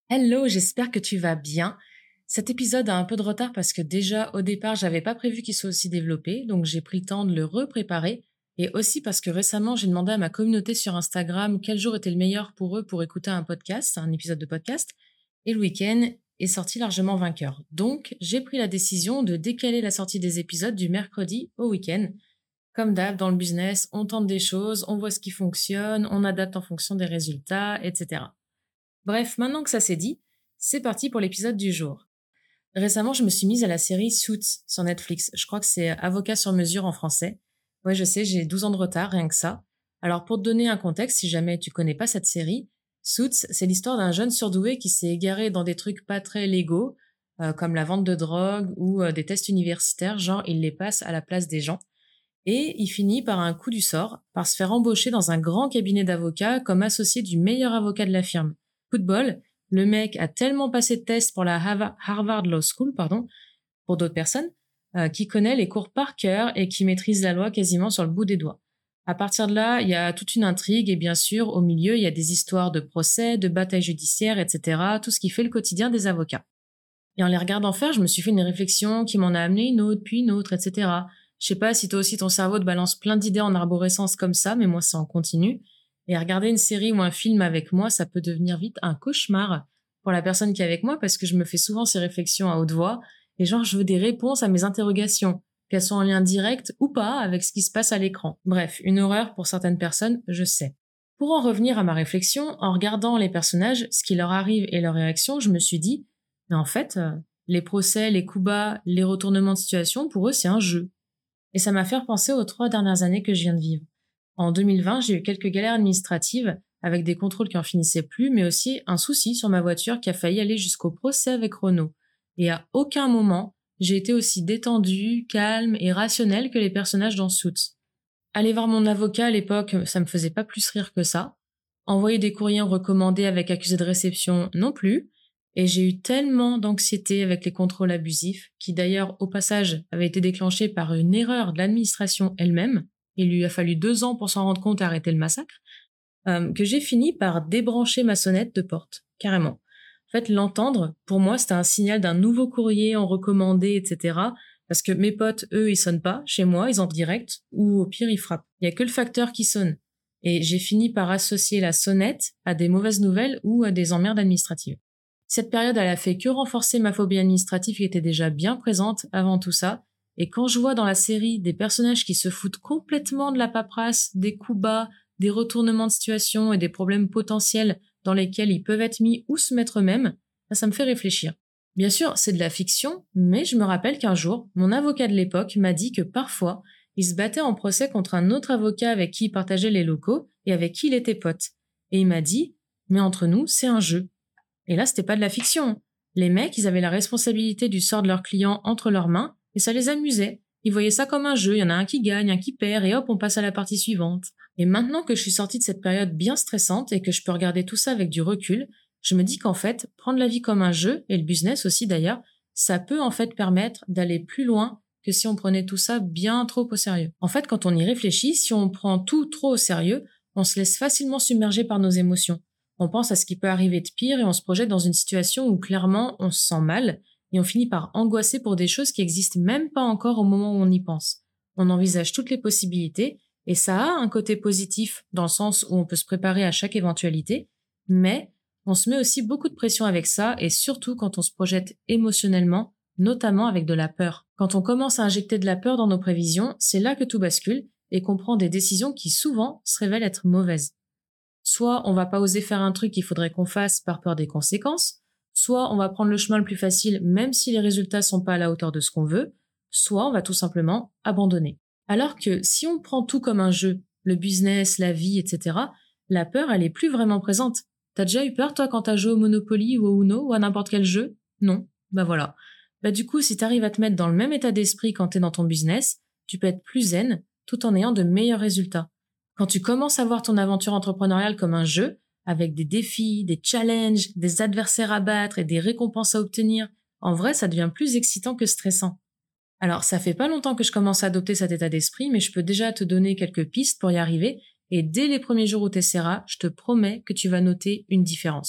Hello, j'espère que tu vas bien. Cet épisode a un peu de retard parce que déjà au départ, j'avais pas prévu qu'il soit aussi développé, donc j'ai pris le temps de le repréparer. Et aussi parce que récemment, j'ai demandé à ma communauté sur Instagram quel jour était le meilleur pour eux pour écouter un podcast, un épisode de podcast. Et le week-end est sorti largement vainqueur. Donc, j'ai pris la décision de décaler la sortie des épisodes du mercredi au week-end. Comme d'hab, dans le business, on tente des choses, on voit ce qui fonctionne, on adapte en fonction des résultats, etc. Bref, maintenant que ça c'est dit, c'est parti pour l'épisode du jour. Récemment, je me suis mise à la série Suits sur Netflix. Je crois que c'est Avocat sur mesure en français. Ouais, je sais, j'ai 12 ans de retard, rien que ça. Alors pour te donner un contexte, si jamais tu connais pas cette série, Suits, c'est l'histoire d'un jeune surdoué qui s'est égaré dans des trucs pas très légaux, comme la vente de drogue ou des tests universitaires, genre il les passe à la place des gens. Et il finit par un coup du sort, par se faire embaucher dans un grand cabinet d'avocats comme associé du meilleur avocat de la firme. Coup de bol, le mec a tellement passé de tests pour la Harvard Law School, pardon, pour d'autres personnes, qui connaît les cours par cœur et qui maîtrise la loi quasiment sur le bout des doigts. À partir de là, il y a toute une intrigue et bien sûr, au milieu, il y a des histoires de procès, de batailles judiciaires, etc., tout ce qui fait le quotidien des avocats. Et en les regardant faire, je me suis fait une réflexion qui m'en a amené une autre, puis une autre, etc. Je sais pas si toi aussi ton cerveau te balance plein d'idées en arborescence comme ça, mais moi c'est en continu. Et regarder une série ou un film avec moi, ça peut devenir vite un cauchemar pour la personne qui est avec moi parce que je me fais souvent ces réflexions à haute voix et genre je veux des réponses à mes interrogations, qu'elles soient en lien direct ou pas avec ce qui se passe à l'écran. Bref, une horreur pour certaines personnes, je sais. Pour en revenir à ma réflexion, en regardant les personnages, ce qui leur arrive et leurs réactions, je me suis dit, mais en fait, les procès, les coups bas, les retournements de situation, pour eux, c'est un jeu. Et ça m'a fait penser aux 3 dernières années que je viens de vivre. En 2020, j'ai eu quelques galères administratives avec des contrôles qui en finissaient plus, mais aussi un souci sur ma voiture qui a failli aller jusqu'au procès avec Renault. Et à aucun moment, j'ai été aussi détendue, calme et rationnelle que les personnages dans Suits. Aller voir mon avocat à l'époque, ça me faisait pas plus rire que ça. Envoyer des courriers recommandés avec accusé de réception non plus. Et j'ai eu tellement d'anxiété avec les contrôles abusifs, qui d'ailleurs au passage avaient été déclenchés par une erreur de l'administration elle-même, il lui a fallu 2 ans pour s'en rendre compte et arrêter le massacre, que j'ai fini par débrancher ma sonnette de porte, carrément. En fait, l'entendre, pour moi, c'était un signal d'un nouveau courrier en recommandé, etc. Parce que mes potes, eux, ils sonnent pas chez moi, ils entrent direct, ou au pire, ils frappent. Il y a que le facteur qui sonne. Et j'ai fini par associer la sonnette à des mauvaises nouvelles ou à des emmerdes administratives. Cette période, elle a fait que renforcer ma phobie administrative qui était déjà bien présente avant tout ça. Et quand je vois dans la série des personnages qui se foutent complètement de la paperasse, des coups bas, des retournements de situation et des problèmes potentiels dans lesquels ils peuvent être mis ou se mettre eux-mêmes, ça me fait réfléchir. Bien sûr, c'est de la fiction, mais je me rappelle qu'un jour, mon avocat de l'époque m'a dit que parfois, il se battait en procès contre un autre avocat avec qui il partageait les locaux et avec qui il était pote. Et il m'a dit, mais entre nous, c'est un jeu. Et là, c'était pas de la fiction. Les mecs, ils avaient la responsabilité du sort de leurs clients entre leurs mains et ça les amusait. Ils voyaient ça comme un jeu, il y en a un qui gagne, un qui perd et hop, on passe à la partie suivante. Et maintenant que je suis sortie de cette période bien stressante et que je peux regarder tout ça avec du recul, je me dis qu'en fait, prendre la vie comme un jeu, et le business aussi d'ailleurs, ça peut en fait permettre d'aller plus loin que si on prenait tout ça bien trop au sérieux. En fait, quand on y réfléchit, si on prend tout trop au sérieux, on se laisse facilement submerger par nos émotions. On pense à ce qui peut arriver de pire et on se projette dans une situation où clairement on se sent mal et on finit par angoisser pour des choses qui existent même pas encore au moment où on y pense. On envisage toutes les possibilités et ça a un côté positif dans le sens où on peut se préparer à chaque éventualité, mais on se met aussi beaucoup de pression avec ça et surtout quand on se projette émotionnellement, notamment avec de la peur. Quand on commence à injecter de la peur dans nos prévisions, c'est là que tout bascule et qu'on prend des décisions qui souvent se révèlent être mauvaises. Soit on va pas oser faire un truc qu'il faudrait qu'on fasse par peur des conséquences, soit on va prendre le chemin le plus facile même si les résultats sont pas à la hauteur de ce qu'on veut, soit on va tout simplement abandonner. Alors que si on prend tout comme un jeu, le business, la vie, etc., la peur, elle est plus vraiment présente. T'as déjà eu peur, toi, quand t'as joué au Monopoly ou au Uno ou à n'importe quel jeu? Non. Bah voilà. Bah du coup, si t'arrives à te mettre dans le même état d'esprit quand t'es dans ton business, tu peux être plus zen tout en ayant de meilleurs résultats. Quand tu commences à voir ton aventure entrepreneuriale comme un jeu, avec des défis, des challenges, des adversaires à battre et des récompenses à obtenir, en vrai, ça devient plus excitant que stressant. Alors, ça fait pas longtemps que je commence à adopter cet état d'esprit, mais je peux déjà te donner quelques pistes pour y arriver, et dès les premiers jours où tu essaieras, je te promets que tu vas noter une différence.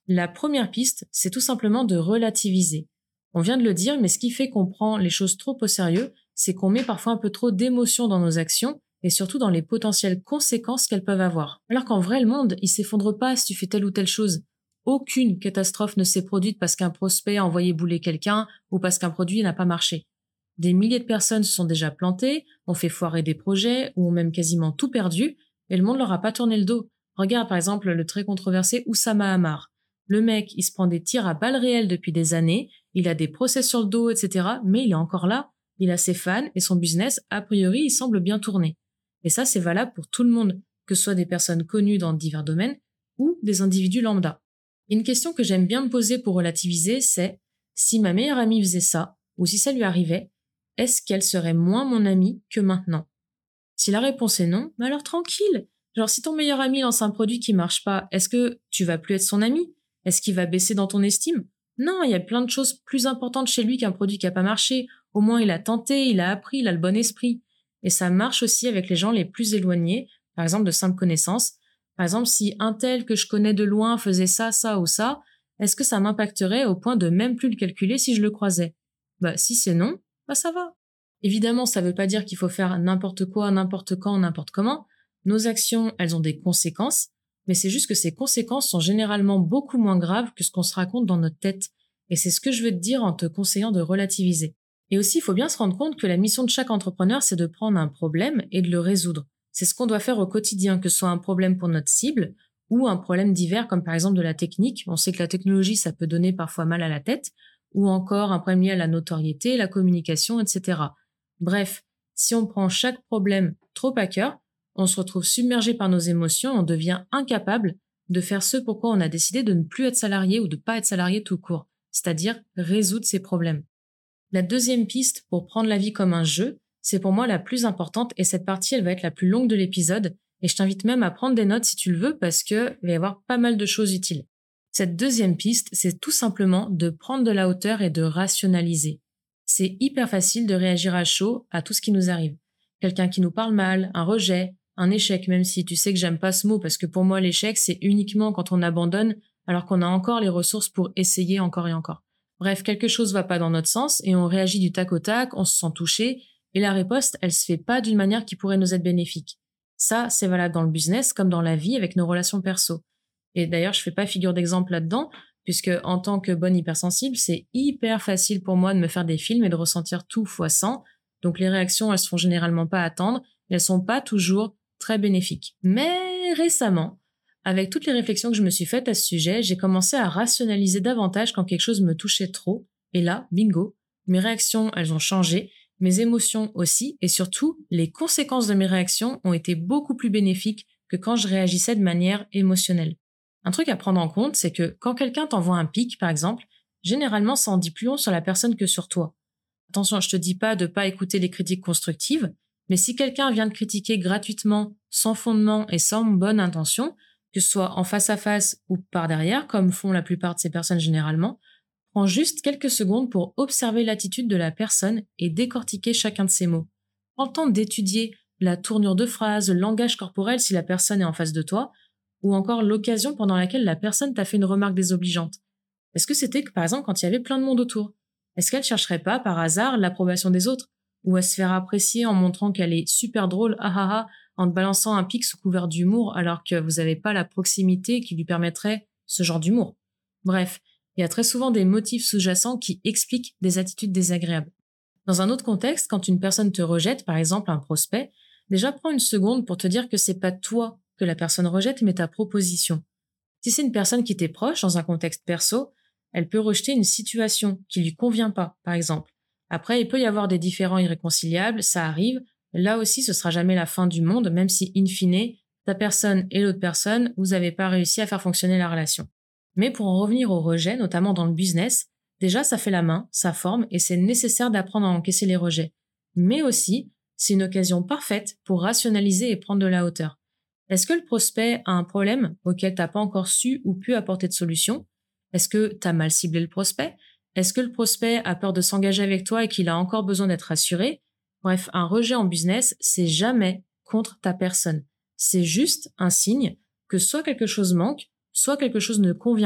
La première piste, c'est tout simplement de relativiser. On vient de le dire, mais ce qui fait qu'on prend les choses trop au sérieux, c'est qu'on met parfois un peu trop d'émotion dans nos actions et surtout dans les potentielles conséquences qu'elles peuvent avoir. Alors qu'en vrai, le monde, il s'effondre pas si tu fais telle ou telle chose. Aucune catastrophe ne s'est produite parce qu'un prospect a envoyé bouler quelqu'un ou parce qu'un produit n'a pas marché. Des milliers de personnes se sont déjà plantées, ont fait foirer des projets ou ont même quasiment tout perdu et le monde leur a pas tourné le dos. Regarde par exemple le très controversé Oussama Hamar. Le mec, il se prend des tirs à balles réelles depuis des années, il a des procès sur le dos, etc. Mais il est encore là, il a ses fans et son business, a priori, il semble bien tourner. Et ça, c'est valable pour tout le monde, que ce soit des personnes connues dans divers domaines ou des individus lambda. Une question que j'aime bien me poser pour relativiser, c'est si ma meilleure amie faisait ça, ou si ça lui arrivait, est-ce qu'elle serait moins mon amie que maintenant? Si la réponse est non, alors tranquille. Genre si ton meilleur ami lance un produit qui marche pas, est-ce que tu vas plus être son ami? Est-ce qu'il va baisser dans ton estime? Non, il y a plein de choses plus importantes chez lui qu'un produit qui a pas marché. Au moins il a tenté, il a appris, il a le bon esprit. Et ça marche aussi avec les gens les plus éloignés, par exemple de simples connaissances. Par exemple, si un tel que je connais de loin faisait ça, ça ou ça, est-ce que ça m'impacterait au point de même plus le calculer si je le croisais? Bah si c'est non, bah ça va. Évidemment, ça ne veut pas dire qu'il faut faire n'importe quoi, n'importe quand, n'importe comment. Nos actions, elles ont des conséquences, mais c'est juste que ces conséquences sont généralement beaucoup moins graves que ce qu'on se raconte dans notre tête. Et c'est ce que je veux te dire en te conseillant de relativiser. Et aussi, il faut bien se rendre compte que la mission de chaque entrepreneur, c'est de prendre un problème et de le résoudre. C'est ce qu'on doit faire au quotidien, que ce soit un problème pour notre cible ou un problème divers comme par exemple de la technique. On sait que la technologie, ça peut donner parfois mal à la tête, ou encore un problème lié à la notoriété, la communication, etc. Bref, si on prend chaque problème trop à cœur, on se retrouve submergé par nos émotions, on devient incapable de faire ce pourquoi on a décidé de ne plus être salarié ou de ne pas être salarié tout court, c'est-à-dire résoudre ces problèmes. La deuxième piste pour prendre la vie comme un jeu, c'est pour moi la plus importante et cette partie, elle va être la plus longue de l'épisode et je t'invite même à prendre des notes si tu le veux parce qu'il va y avoir pas mal de choses utiles. Cette deuxième piste, c'est tout simplement de prendre de la hauteur et de rationaliser. C'est hyper facile de réagir à chaud à tout ce qui nous arrive. Quelqu'un qui nous parle mal, un rejet, un échec, même si tu sais que j'aime pas ce mot parce que pour moi l'échec c'est uniquement quand on abandonne alors qu'on a encore les ressources pour essayer encore et encore. Bref, quelque chose va pas dans notre sens et on réagit du tac au tac, on se sent touché et la riposte elle se fait pas d'une manière qui pourrait nous être bénéfique. Ça c'est valable dans le business comme dans la vie avec nos relations perso. Et d'ailleurs je fais pas figure d'exemple là-dedans puisque en tant que bonne hypersensible, c'est hyper facile pour moi de me faire des films et de ressentir tout fois 100. Donc les réactions, elles se font généralement pas attendre, et elles sont pas toujours très bénéfiques. Mais récemment, avec toutes les réflexions que je me suis faites à ce sujet, j'ai commencé à rationaliser davantage quand quelque chose me touchait trop. Et là, bingo, mes réactions, elles ont changé, mes émotions aussi, et surtout, les conséquences de mes réactions ont été beaucoup plus bénéfiques que quand je réagissais de manière émotionnelle. Un truc à prendre en compte, c'est que quand quelqu'un t'envoie un pic, par exemple, généralement ça en dit plus long sur la personne que sur toi. Attention, je te dis pas de pas écouter les critiques constructives, mais si quelqu'un vient te critiquer gratuitement, sans fondement et sans bonne intention, que ce soit en face à face ou par derrière, comme font la plupart de ces personnes généralement, prends juste quelques secondes pour observer l'attitude de la personne et décortiquer chacun de ses mots. Prends le temps d'étudier la tournure de phrase, le langage corporel si la personne est en face de toi, ou encore l'occasion pendant laquelle la personne t'a fait une remarque désobligeante. Est-ce que c'était que, par exemple, quand il y avait plein de monde autour? Est-ce qu'elle chercherait pas, par hasard, l'approbation des autres? Ou à se faire apprécier en montrant qu'elle est super drôle, ah ah ah, en te balançant un pic sous couvert d'humour alors que vous n'avez pas la proximité qui lui permettrait ce genre d'humour? Bref, il y a très souvent des motifs sous-jacents qui expliquent des attitudes désagréables. Dans un autre contexte, quand une personne te rejette, par exemple un prospect, déjà prends une seconde pour te dire que c'est pas toi que la personne rejette, mais ta proposition. Si c'est une personne qui t'est proche dans un contexte perso, elle peut rejeter une situation qui lui convient pas, par exemple. Après, il peut y avoir des différends irréconciliables, ça arrive. Là aussi, ce sera jamais la fin du monde, même si, in fine, ta personne et l'autre personne, vous n'avez pas réussi à faire fonctionner la relation. Mais pour en revenir au rejet, notamment dans le business, déjà, ça fait la main, ça forme, et c'est nécessaire d'apprendre à encaisser les rejets. Mais aussi, c'est une occasion parfaite pour rationaliser et prendre de la hauteur. Est-ce que le prospect a un problème auquel tu n'as pas encore su ou pu apporter de solution? Est-ce que tu as mal ciblé le prospect? Est-ce que le prospect a peur de s'engager avec toi et qu'il a encore besoin d'être rassuré? Bref, un rejet en business, c'est jamais contre ta personne. C'est juste un signe que soit quelque chose manque, soit quelque chose ne convient pas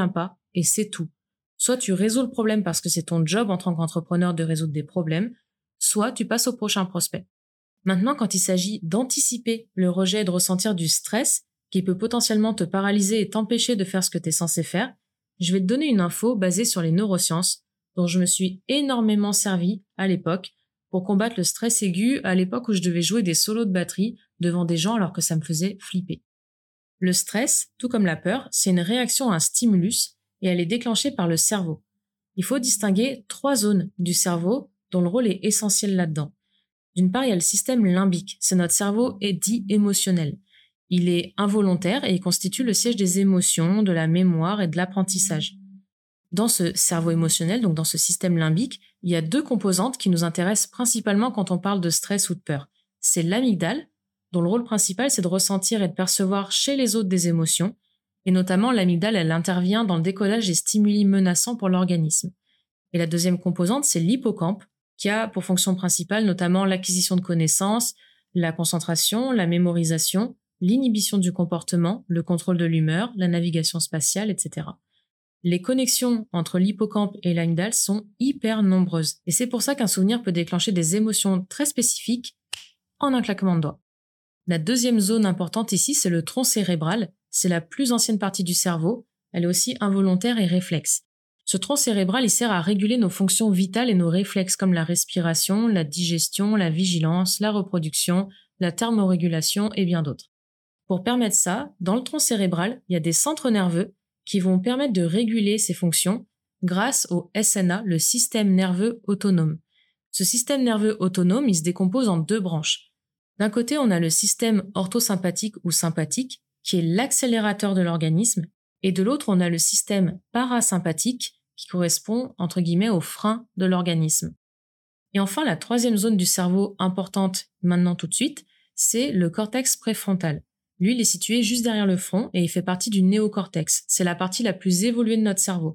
et c'est tout. Soit tu résous le problème parce que c'est ton job en tant qu'entrepreneur de résoudre des problèmes, soit tu passes au prochain prospect. Maintenant, quand il s'agit d'anticiper le rejet et de ressentir du stress qui peut potentiellement te paralyser et t'empêcher de faire ce que tu es censé faire, je vais te donner une info basée sur les neurosciences dont je me suis énormément servi à l'époque pour combattre le stress aigu à l'époque où je devais jouer des solos de batterie devant des gens alors que ça me faisait flipper. Le stress, tout comme la peur, c'est une réaction à un stimulus et elle est déclenchée par le cerveau. Il faut distinguer 3 zones du cerveau dont le rôle est essentiel là-dedans. D'une part, il y a le système limbique, c'est notre cerveau dit émotionnel. Il est involontaire et il constitue le siège des émotions, de la mémoire et de l'apprentissage. Dans ce cerveau émotionnel, donc dans ce système limbique, il y a 2 composantes qui nous intéressent principalement quand on parle de stress ou de peur. C'est l'amygdale, dont le rôle principal c'est de ressentir et de percevoir chez les autres des émotions, et notamment l'amygdale, elle intervient dans le décodage des stimuli menaçants pour l'organisme. Et la deuxième composante, c'est l'hippocampe, qui a pour fonction principale notamment l'acquisition de connaissances, la concentration, la mémorisation, l'inhibition du comportement, le contrôle de l'humeur, la navigation spatiale, etc. Les connexions entre l'hippocampe et l'amygdale sont hyper nombreuses. Et c'est pour ça qu'un souvenir peut déclencher des émotions très spécifiques en un claquement de doigts. La deuxième zone importante ici, c'est le tronc cérébral. C'est la plus ancienne partie du cerveau. Elle est aussi involontaire et réflexe. Ce tronc cérébral, il sert à réguler nos fonctions vitales et nos réflexes comme la respiration, la digestion, la vigilance, la reproduction, la thermorégulation et bien d'autres. Pour permettre ça, dans le tronc cérébral, il y a des centres nerveux qui vont permettre de réguler ces fonctions grâce au SNA, le système nerveux autonome. Ce système nerveux autonome, il se décompose en 2 branches. D'un côté, on a le système orthosympathique ou sympathique, qui est l'accélérateur de l'organisme, et de l'autre, on a le système parasympathique, qui correspond, entre guillemets, au frein de l'organisme. Et enfin, la 3e zone du cerveau importante maintenant tout de suite, c'est le cortex préfrontal. Lui, il est situé juste derrière le front et il fait partie du néocortex. C'est la partie la plus évoluée de notre cerveau.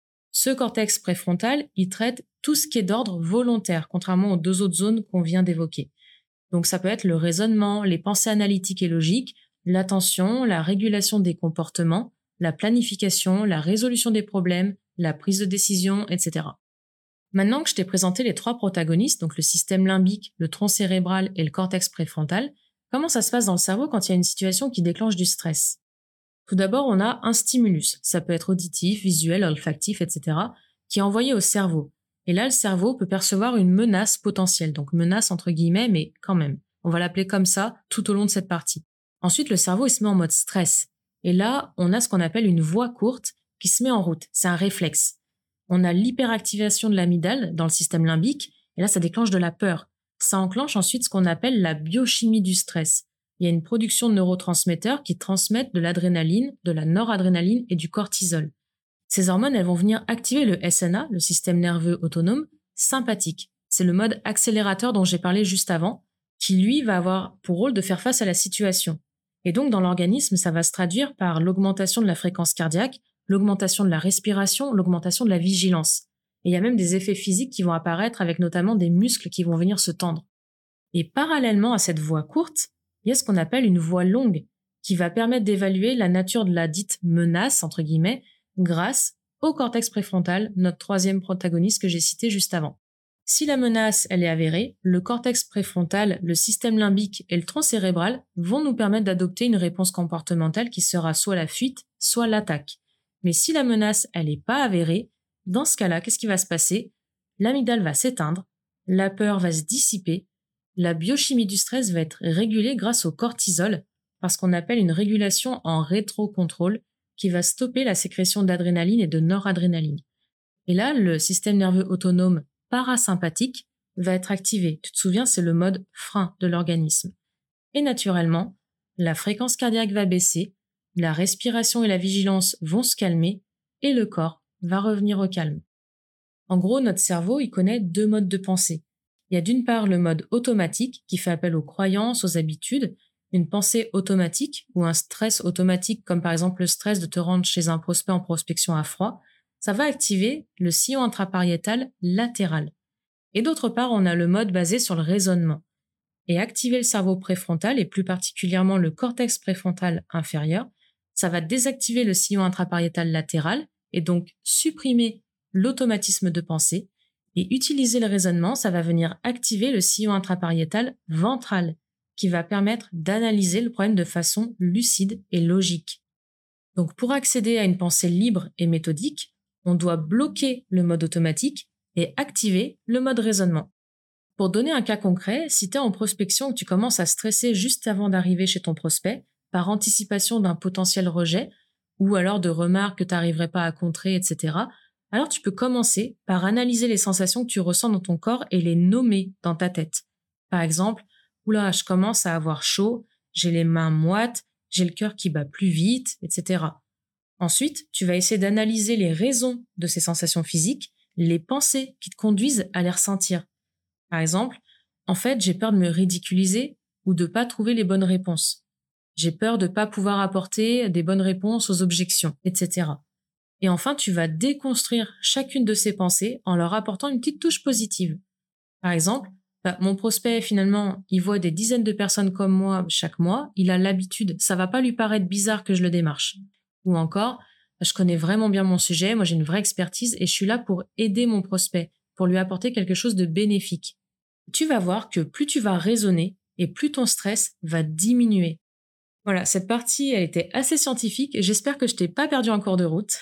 Ce cortex préfrontal, il traite tout ce qui est d'ordre volontaire, contrairement aux 2 autres zones qu'on vient d'évoquer. Donc ça peut être le raisonnement, les pensées analytiques et logiques, l'attention, la régulation des comportements, la planification, la résolution des problèmes, la prise de décision, etc. Maintenant que je t'ai présenté les 3 protagonistes, donc le système limbique, le tronc cérébral et le cortex préfrontal, comment ça se passe dans le cerveau quand il y a une situation qui déclenche du stress? Tout d'abord, on a un stimulus, ça peut être auditif, visuel, olfactif, etc., qui est envoyé au cerveau. Et là, le cerveau peut percevoir une menace potentielle, donc menace entre guillemets, mais quand même. On va l'appeler comme ça tout au long de cette partie. Ensuite, le cerveau, il se met en mode stress. Et là, on a ce qu'on appelle une voie courte qui se met en route. C'est un réflexe. On a l'hyperactivation de l'amygdale dans le système limbique, et là, ça déclenche de la peur. Ça enclenche ensuite ce qu'on appelle la biochimie du stress. Il y a une production de neurotransmetteurs qui transmettent de l'adrénaline, de la noradrénaline et du cortisol. Ces hormones, elles vont venir activer le SNA, le système nerveux autonome, sympathique. C'est le mode accélérateur dont j'ai parlé juste avant, qui lui va avoir pour rôle de faire face à la situation. Et donc dans l'organisme, ça va se traduire par l'augmentation de la fréquence cardiaque, l'augmentation de la respiration, l'augmentation de la vigilance. Et il y a même des effets physiques qui vont apparaître avec notamment des muscles qui vont venir se tendre. Et parallèlement à cette voie courte, il y a ce qu'on appelle une voie longue qui va permettre d'évaluer la nature de la dite menace, entre guillemets, grâce au cortex préfrontal, notre 3e protagoniste que j'ai cité juste avant. Si la menace, elle est avérée, le cortex préfrontal, le système limbique et le tronc cérébral vont nous permettre d'adopter une réponse comportementale qui sera soit la fuite, soit l'attaque. Mais si la menace, elle n'est pas avérée, dans ce cas-là, qu'est-ce qui va se passer? L'amygdale va s'éteindre, la peur va se dissiper, la biochimie du stress va être régulée grâce au cortisol, par ce qu'on appelle une régulation en rétrocontrôle qui va stopper la sécrétion d'adrénaline et de noradrénaline. Et là, le système nerveux autonome parasympathique va être activé. Tu te souviens, c'est le mode frein de l'organisme. Et naturellement, la fréquence cardiaque va baisser, la respiration et la vigilance vont se calmer et le corps va revenir au calme. En gros, notre cerveau, il connaît 2 modes de pensée. Il y a d'une part le mode automatique qui fait appel aux croyances, aux habitudes, une pensée automatique ou un stress automatique comme par exemple le stress de te rendre chez un prospect en prospection à froid, ça va activer le sillon intrapariétal latéral. Et d'autre part, on a le mode basé sur le raisonnement. Et activer le cerveau préfrontal et plus particulièrement le cortex préfrontal inférieur, ça va désactiver le sillon intrapariétal latéral et donc supprimer l'automatisme de pensée. Et utiliser le raisonnement, ça va venir activer le sillon intrapariétal ventral, qui va permettre d'analyser le problème de façon lucide et logique. Donc pour accéder à une pensée libre et méthodique, on doit bloquer le mode automatique et activer le mode raisonnement. Pour donner un cas concret, si tu es en prospection et que tu commences à stresser juste avant d'arriver chez ton prospect, par anticipation d'un potentiel rejet, ou alors de remarques que tu n'arriverais pas à contrer, etc., alors tu peux commencer par analyser les sensations que tu ressens dans ton corps et les nommer dans ta tête. Par exemple, oula, je commence à avoir chaud, j'ai les mains moites, j'ai le cœur qui bat plus vite, etc. Ensuite, tu vas essayer d'analyser les raisons de ces sensations physiques, les pensées qui te conduisent à les ressentir. Par exemple, en fait, j'ai peur de me ridiculiser ou de pas trouver les bonnes réponses. J'ai peur de pas pouvoir apporter des bonnes réponses aux objections, etc. Et enfin, tu vas déconstruire chacune de ces pensées en leur apportant une petite touche positive. Par exemple, mon prospect, finalement, il voit des dizaines de personnes comme moi chaque mois, il a l'habitude, ça va pas lui paraître bizarre que je le démarche. Ou encore, je connais vraiment bien mon sujet, moi j'ai une vraie expertise et je suis là pour aider mon prospect, pour lui apporter quelque chose de bénéfique. Tu vas voir que plus tu vas raisonner et plus ton stress va diminuer. Voilà, cette partie, elle était assez scientifique et j'espère que je t'ai pas perdu en cours de route.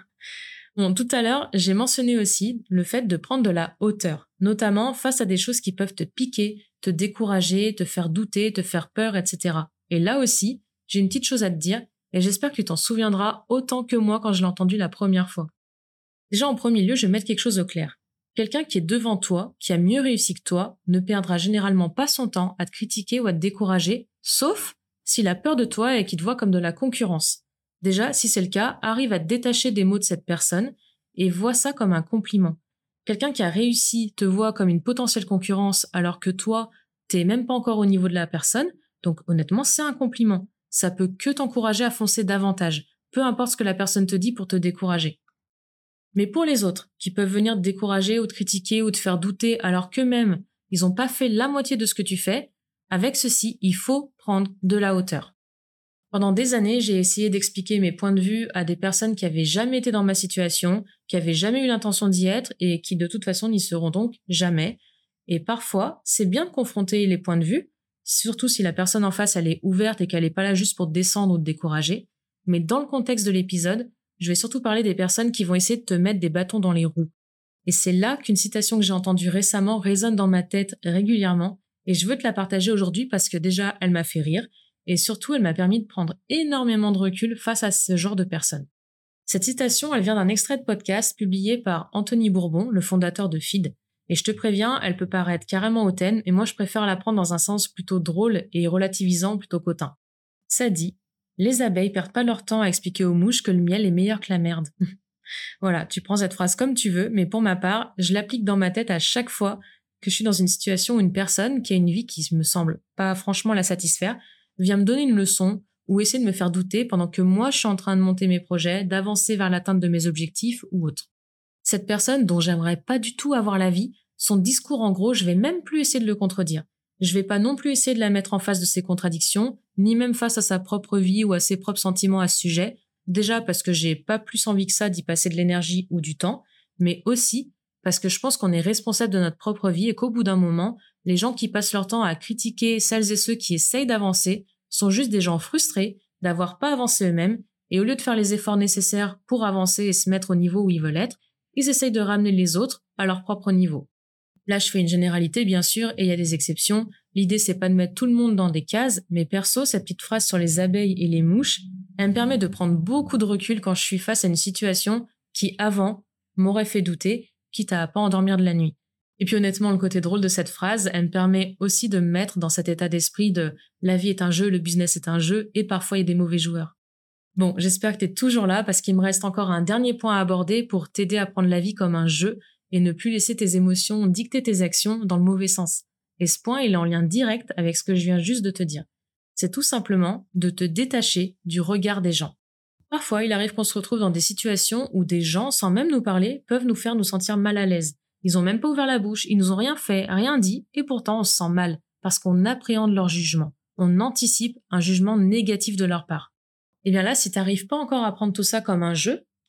Bon, tout à l'heure, j'ai mentionné aussi le fait de prendre de la hauteur, notamment face à des choses qui peuvent te piquer, te décourager, te faire douter, te faire peur, etc. Et là aussi, j'ai une petite chose à te dire et j'espère que tu t'en souviendras autant que moi quand je l'ai entendu la première fois. Déjà, en premier lieu, je vais mettre quelque chose au clair. Quelqu'un qui est devant toi, qui a mieux réussi que toi, ne perdra généralement pas son temps à te critiquer ou à te décourager, sauf s'il a peur de toi et qu'il te voit comme de la concurrence. Déjà, si c'est le cas, arrive à te détacher des mots de cette personne et vois ça comme un compliment. Quelqu'un qui a réussi te voit comme une potentielle concurrence alors que toi, t'es même pas encore au niveau de la personne, donc honnêtement, c'est un compliment. Ça peut que t'encourager à foncer davantage, peu importe ce que la personne te dit pour te décourager. Mais pour les autres, qui peuvent venir te décourager ou te critiquer ou te faire douter alors qu'eux-mêmes, ils n'ont pas fait la moitié de ce que tu fais, avec ceci, il faut prendre de la hauteur. Pendant des années, j'ai essayé d'expliquer mes points de vue à des personnes qui avaient jamais été dans ma situation, qui avaient jamais eu l'intention d'y être et qui de toute façon n'y seront donc jamais. Et parfois, c'est bien de confronter les points de vue, surtout si la personne en face elle est ouverte et qu'elle n'est pas là juste pour te descendre ou te décourager. Mais dans le contexte de l'épisode, je vais surtout parler des personnes qui vont essayer de te mettre des bâtons dans les roues. Et c'est là qu'une citation que j'ai entendue récemment résonne dans ma tête régulièrement et je veux te la partager aujourd'hui parce que déjà, elle m'a fait rire et surtout, elle m'a permis de prendre énormément de recul face à ce genre de personnes. Cette citation, elle vient d'un extrait de podcast publié par Anthony Bourbon, le fondateur de Feed. Et je te préviens, elle peut paraître carrément hautaine, mais moi je préfère la prendre dans un sens plutôt drôle et relativisant plutôt qu'hautain. Ça dit: les abeilles perdent pas leur temps à expliquer aux mouches que le miel est meilleur que la merde. Voilà, tu prends cette phrase comme tu veux, mais pour ma part, je l'applique dans ma tête à chaque fois que je suis dans une situation où une personne qui a une vie qui me semble pas franchement la satisfaire vient me donner une leçon ou essayer de me faire douter pendant que moi je suis en train de monter mes projets, d'avancer vers l'atteinte de mes objectifs ou autre. Cette personne dont j'aimerais pas du tout avoir l'avis, son discours en gros, je vais même plus essayer de le contredire. Je vais pas non plus essayer de la mettre en face de ses contradictions, ni même face à sa propre vie ou à ses propres sentiments à ce sujet. Déjà parce que j'ai pas plus envie que ça d'y passer de l'énergie ou du temps, mais aussi parce que je pense qu'on est responsable de notre propre vie et qu'au bout d'un moment, les gens qui passent leur temps à critiquer celles et ceux qui essayent d'avancer sont juste des gens frustrés d'avoir pas avancé eux-mêmes et au lieu de faire les efforts nécessaires pour avancer et se mettre au niveau où ils veulent être, ils essayent de ramener les autres à leur propre niveau. Là, je fais une généralité, bien sûr, et il y a des exceptions. L'idée, c'est pas de mettre tout le monde dans des cases, mais perso, cette petite phrase sur les abeilles et les mouches, elle me permet de prendre beaucoup de recul quand je suis face à une situation qui, avant, m'aurait fait douter, quitte à pas endormir de la nuit. Et puis honnêtement, le côté drôle de cette phrase, elle me permet aussi de me mettre dans cet état d'esprit de la vie est un jeu, le business est un jeu, et parfois il y a des mauvais joueurs. Bon, j'espère que tu es toujours là parce qu'il me reste encore un dernier point à aborder pour t'aider à prendre la vie comme un jeu et ne plus laisser tes émotions dicter tes actions dans le mauvais sens. Et ce point, il est en lien direct avec ce que je viens juste de te dire. C'est tout simplement de te détacher du regard des gens. Parfois, il arrive qu'on se retrouve dans des situations où des gens, sans même nous parler, peuvent nous faire nous sentir mal à l'aise. Ils ont même pas ouvert la bouche, ils nous ont rien fait, rien dit, et pourtant on se sent mal, parce qu'on appréhende leur jugement. On anticipe un jugement négatif de leur part. Et bien là, si t'arrives pas encore à prendre tout ça comme un jeu,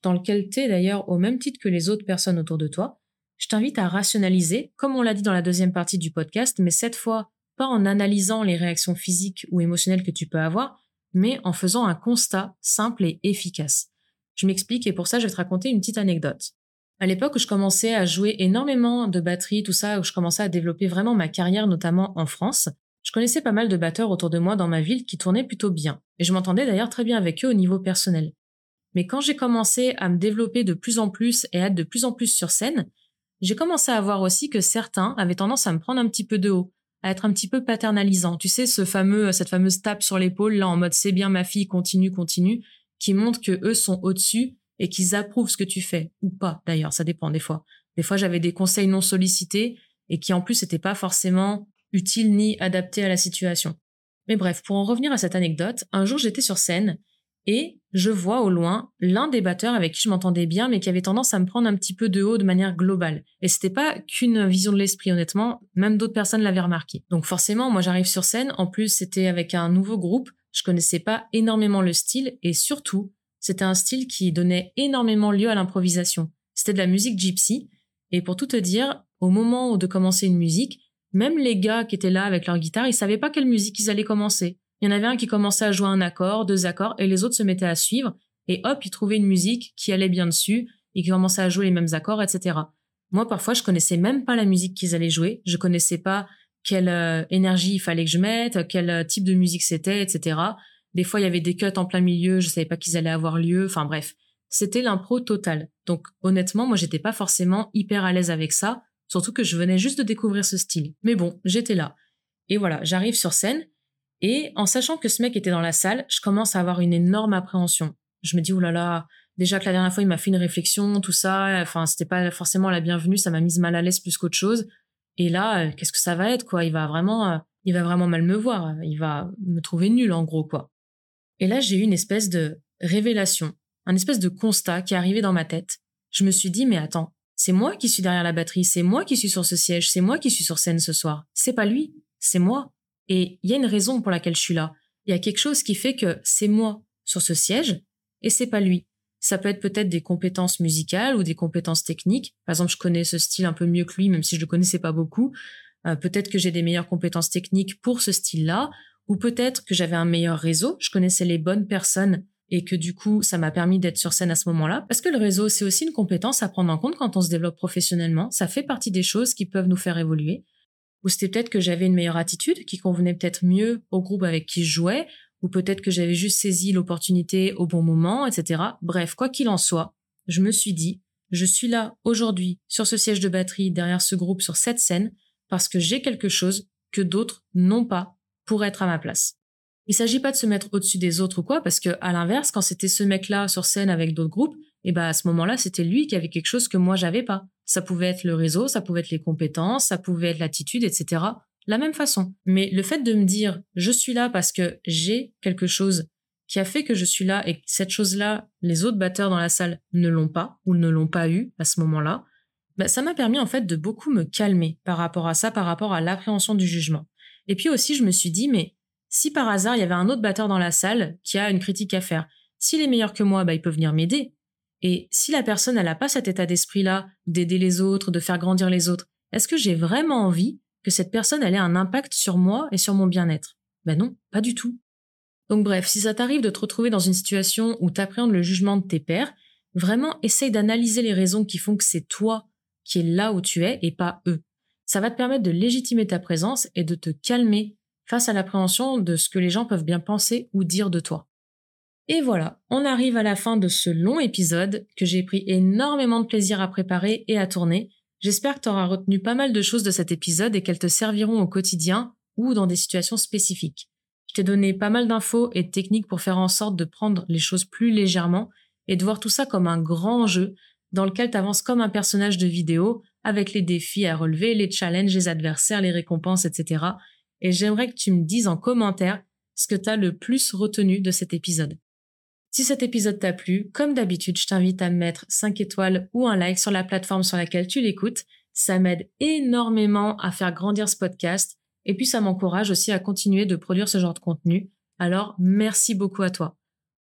dans lequel tu es d'ailleurs au même titre que les autres personnes autour de toi, je t'invite à rationaliser, comme on l'a dit dans la deuxième partie du podcast, mais cette fois, pas en analysant les réactions physiques ou émotionnelles que tu peux avoir, mais en faisant un constat simple et efficace. Je m'explique et pour ça, je vais te raconter une petite anecdote. À l'époque où je commençais à jouer énormément de batterie, tout ça, où je commençais à développer vraiment ma carrière, notamment en France, je connaissais pas mal de batteurs autour de moi dans ma ville qui tournaient plutôt bien. Et je m'entendais d'ailleurs très bien avec eux au niveau personnel. Mais quand j'ai commencé à me développer de plus en plus et à être de plus en plus sur scène, j'ai commencé à voir aussi que certains avaient tendance à me prendre un petit peu de haut, à être un petit peu paternalisant. Tu sais, cette fameuse tape sur l'épaule, là, en mode c'est bien ma fille, continue, continue, qui montre que eux sont au-dessus et qu'ils approuvent ce que tu fais. Ou pas, d'ailleurs, ça dépend des fois. Des fois, j'avais des conseils non sollicités et qui en plus n'étaient pas forcément utiles ni adaptés à la situation. Mais bref, pour en revenir à cette anecdote, un jour j'étais sur scène et je vois au loin l'un des batteurs avec qui je m'entendais bien, mais qui avait tendance à me prendre un petit peu de haut de manière globale. Et c'était pas qu'une vision de l'esprit, honnêtement, même d'autres personnes l'avaient remarqué. Donc forcément, moi j'arrive sur scène, en plus c'était avec un nouveau groupe, je connaissais pas énormément le style, et surtout, c'était un style qui donnait énormément lieu à l'improvisation. C'était de la musique gypsy, et pour tout te dire, au moment de commencer une musique, même les gars qui étaient là avec leur guitare, ils savaient pas quelle musique ils allaient commencer. Il y en avait un qui commençait à jouer un accord, deux accords, et les autres se mettaient à suivre, et hop, ils trouvaient une musique qui allait bien dessus, et qui commençaient à jouer les mêmes accords, etc. Moi, parfois, je connaissais même pas la musique qu'ils allaient jouer, je connaissais pas quelle énergie il fallait que je mette, quel type de musique c'était, etc. Des fois, il y avait des cuts en plein milieu, je savais pas qu'ils allaient avoir lieu, enfin bref. C'était l'impro totale. Donc, honnêtement, moi, j'étais pas forcément hyper à l'aise avec ça, surtout que je venais juste de découvrir ce style. Mais bon, j'étais là. Et voilà, j'arrive sur scène, et en sachant que ce mec était dans la salle, je commence à avoir une énorme appréhension. Je me dis, oh là là, déjà que la dernière fois, il m'a fait une réflexion, tout ça, enfin, c'était pas forcément la bienvenue, ça m'a mise mal à l'aise plus qu'autre chose. Et là, qu'est-ce que ça va être, quoi? Il va vraiment mal me voir. Il va me trouver nul, en gros, quoi. Et là, j'ai eu une espèce de révélation, un espèce de constat qui est arrivé dans ma tête. Je me suis dit, mais attends, c'est moi qui suis derrière la batterie, c'est moi qui suis sur ce siège, c'est moi qui suis sur scène ce soir. C'est pas lui, c'est moi. Et il y a une raison pour laquelle je suis là. Il y a quelque chose qui fait que c'est moi sur ce siège et c'est pas lui. Ça peut être peut-être des compétences musicales ou des compétences techniques. Par exemple, je connais ce style un peu mieux que lui, même si je le connaissais pas beaucoup. Peut-être que j'ai des meilleures compétences techniques pour ce style-là, ou peut-être que j'avais un meilleur réseau. Je connaissais les bonnes personnes et que du coup, ça m'a permis d'être sur scène à ce moment-là. Parce que le réseau, c'est aussi une compétence à prendre en compte quand on se développe professionnellement. Ça fait partie des choses qui peuvent nous faire évoluer. Ou c'était peut-être que j'avais une meilleure attitude qui convenait peut-être mieux au groupe avec qui je jouais, ou peut-être que j'avais juste saisi l'opportunité au bon moment, etc. Bref, quoi qu'il en soit, je me suis dit, je suis là aujourd'hui sur ce siège de batterie derrière ce groupe sur cette scène parce que j'ai quelque chose que d'autres n'ont pas pour être à ma place. Il s'agit pas de se mettre au-dessus des autres ou quoi, parce que à l'inverse, quand c'était ce mec-là sur scène avec d'autres groupes, et ben à ce moment-là, c'était lui qui avait quelque chose que moi j'avais pas. Ça pouvait être le réseau, ça pouvait être les compétences, ça pouvait être l'attitude, etc. La même façon. Mais le fait de me dire, je suis là parce que j'ai quelque chose qui a fait que je suis là et que cette chose-là, les autres batteurs dans la salle ne l'ont pas ou ne l'ont pas eu à ce moment-là, ben, ça m'a permis en fait de beaucoup me calmer par rapport à ça, par rapport à l'appréhension du jugement. Et puis aussi, je me suis dit, mais si par hasard il y avait un autre batteur dans la salle qui a une critique à faire, s'il est meilleur que moi, bah, il peut venir m'aider. Et si la personne elle n'a pas cet état d'esprit-là, d'aider les autres, de faire grandir les autres, est-ce que j'ai vraiment envie que cette personne elle ait un impact sur moi et sur mon bien-être? Ben non, pas du tout. Donc bref, si ça t'arrive de te retrouver dans une situation où t'appréhendes le jugement de tes pairs, vraiment essaye d'analyser les raisons qui font que c'est toi qui es là où tu es et pas eux. Ça va te permettre de légitimer ta présence et de te calmer face à l'appréhension de ce que les gens peuvent bien penser ou dire de toi. Et voilà, on arrive à la fin de ce long épisode que j'ai pris énormément de plaisir à préparer et à tourner. J'espère que tu auras retenu pas mal de choses de cet épisode et qu'elles te serviront au quotidien ou dans des situations spécifiques. Je t'ai donné pas mal d'infos et de techniques pour faire en sorte de prendre les choses plus légèrement et de voir tout ça comme un grand jeu dans lequel tu avances comme un personnage de vidéo avec les défis à relever, les challenges, les adversaires, les récompenses, etc. Et j'aimerais que tu me dises en commentaire ce que tu as le plus retenu de cet épisode. Si cet épisode t'a plu, comme d'habitude, je t'invite à me mettre 5 étoiles ou un like sur la plateforme sur laquelle tu l'écoutes. Ça m'aide énormément à faire grandir ce podcast et puis ça m'encourage aussi à continuer de produire ce genre de contenu. Alors, merci beaucoup à toi.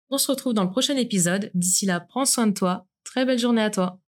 On se retrouve dans le prochain épisode. D'ici là, prends soin de toi. Très belle journée à toi.